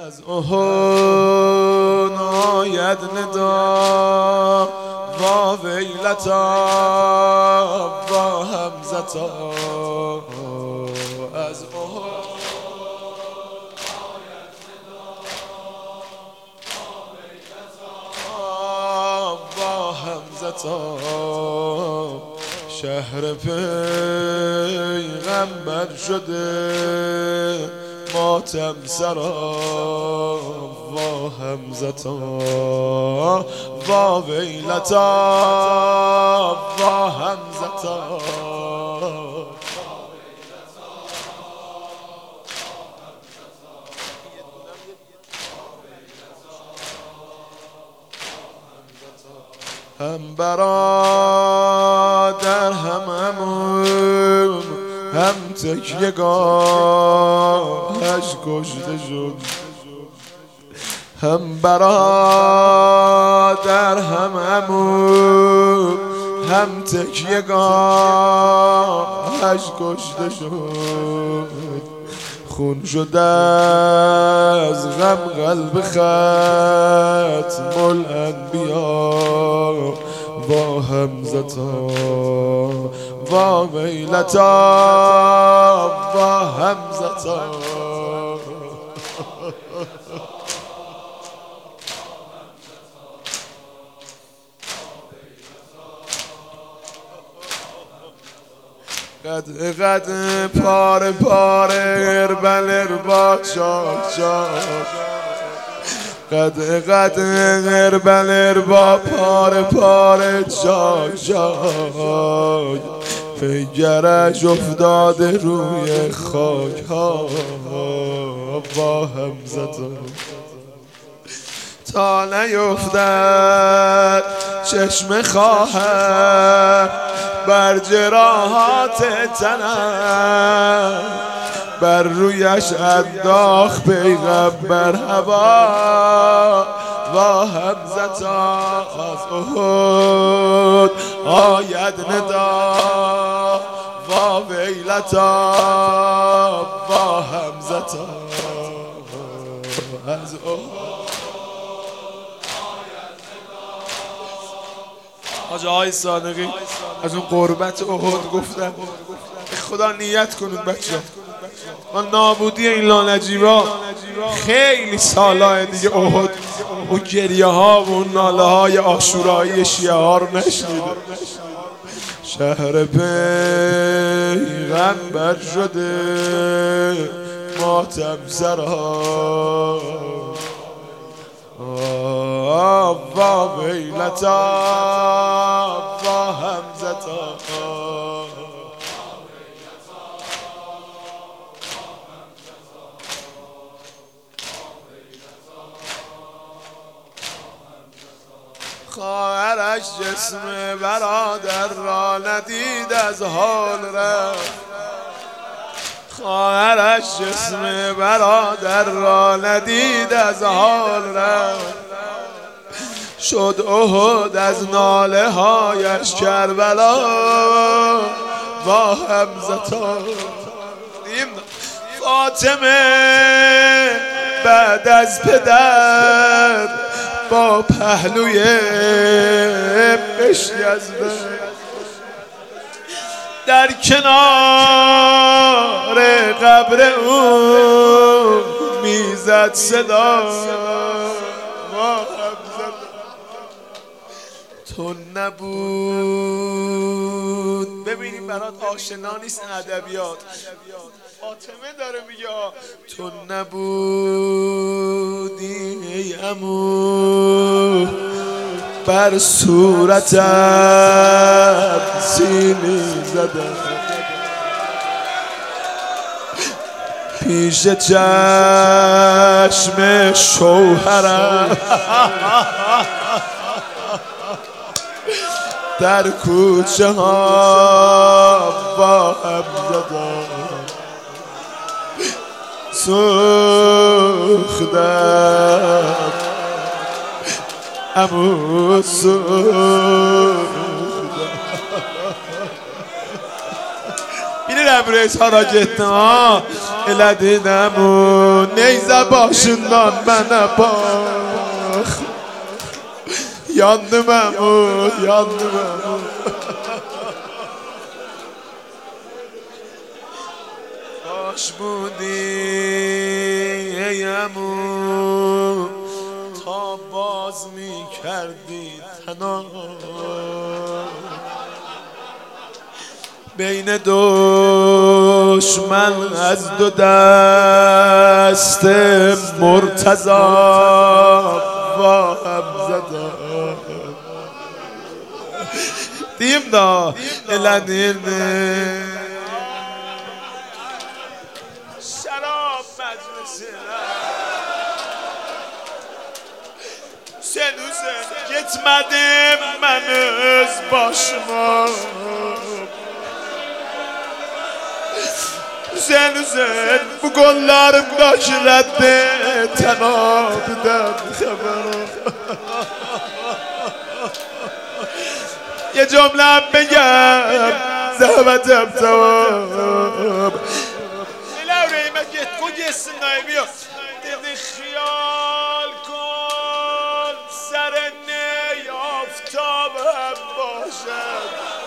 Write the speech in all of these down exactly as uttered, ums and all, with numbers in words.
از احد آید ندا وا ویلتا و حمزتا از احد آید ندا وا ویلتا و حمزتا شهر پیغمبر شده ماتم سرا و حمزتا و ویلتا و حمزتا هم برادر هم عموم هم تکیه‌گاهش کشته شد هم برادر هم عموم هم تکیه‌گاهش کشته شد خون شد از غم قلب ختم الانبیا و حمزتا و ویلتا و حمزتا قد قد پاره پاره اربل اربا چاک چاک قد قد اربل اربا پاره پاره چاک چاک پیگرش افتاده روی خاک ها با حمزتا تا نیفتد چشم خواهر بر جراحات تنم بر رویش انداخت پیغمبر هوا و حمزتا از احد آید ندا و ویلتا و حمزتا از احد حاج آقای صادقی از اون قربت احد گفتن خدا نیت کنید بچه ما نابودی این لانجیبا خیلی سالهای دیگه احد اون گریه ها و اون ناله های عاشورایی شیعه ها رو نشنیده شهر پیغمبر شده ماتم سرا و ویلتا و حمزتا خواهرش جسم برادر را ندید از حال رفت خواهرش جسم برادر را ندید از حال رفت شد احد از ناله هایش کربلا و حمزتا فاطمه بعد از پدر با پهلوی بشکسته در کنار قبر او میزد صدا تو نبود. ببینیم برات آشنا نیست ادبیات. فاطمه داره میگه تو نبودی ای عمو بر صورتت سینی زدم پیش چشم شوهرم در کوچه ها با هم زدم سوختم عمو سوختم. Təbriz hara getdin ha? Elədin əmu neyzə başından mənə bax. Yandım əmu, yandım əmu. Kaş budi ey əmu تا باز می کردی تنها بین دشمن از دو دست مرتضی با هم زدم دیم دا الانین شراب مجلسی Sen üzen gitmedim ben öz başıma Üzen üzen bu kollarımdaki reddi tenabiden haberim Ye cümlem beyem zahmetim tamam Elə ürəyimə get, qoy geçsin nayım yok Dedi xiyal kol سرنه آفتاب هم باشد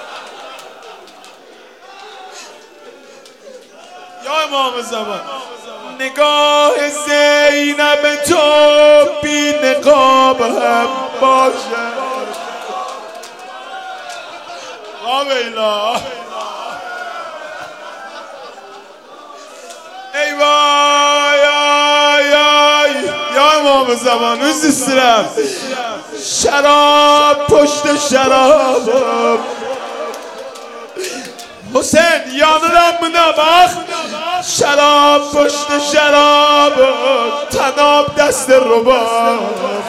یا امام زمان نگاه زینب تو بی نقاب هم باشد آبیلا ای وای یا امام زمان روز استرم شراب پشت شراب حسین yanıram buna bak şarap پشت شراب تناب دست رباب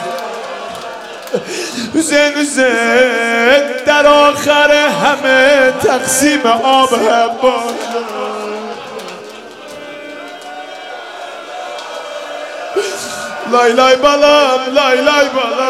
حسین حسین در آخر همه تقسیم آب هم باشه لای لای بالام لای لای بالام